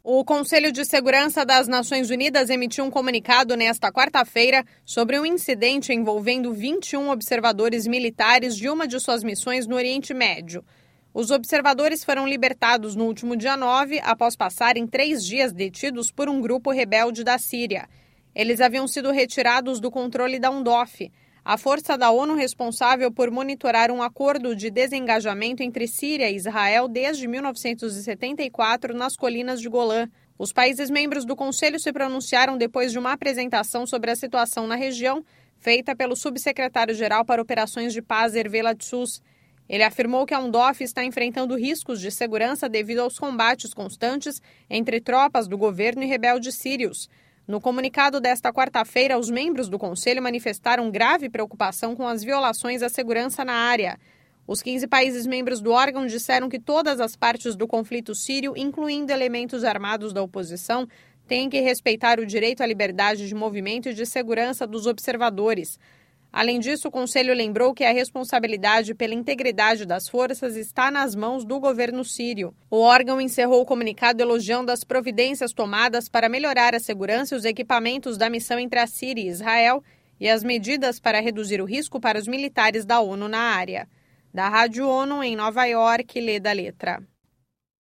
O Conselho de Segurança das Nações Unidas emitiu um comunicado nesta quarta-feira sobre um incidente envolvendo 21 observadores militares de uma de suas missões no Oriente Médio. Os observadores foram libertados no último dia 9, após passarem 3 dias detidos por um grupo rebelde da Síria. Eles haviam sido retirados do controle da UNDOF, a força da ONU responsável por monitorar um acordo de desengajamento entre Síria e Israel desde 1974 nas colinas de Golã. Os países membros do Conselho se pronunciaram depois de uma apresentação sobre a situação na região, feita pelo subsecretário-geral para Operações de Paz, Hervé Ladsous. Ele afirmou que a UNDOF está enfrentando riscos de segurança devido aos combates constantes entre tropas do governo e rebeldes sírios. No comunicado desta quarta-feira, os membros do Conselho manifestaram grave preocupação com as violações à segurança na área. Os 15 países membros do órgão disseram que todas as partes do conflito sírio, incluindo elementos armados da oposição, têm que respeitar o direito à liberdade de movimento e de segurança dos observadores. Além disso, o Conselho lembrou que a responsabilidade pela integridade das forças está nas mãos do governo sírio. O órgão encerrou o comunicado elogiando as providências tomadas para melhorar a segurança e os equipamentos da missão entre a Síria e Israel e as medidas para reduzir o risco para os militares da ONU na área. Da Rádio ONU, em Nova York, Leda Letra.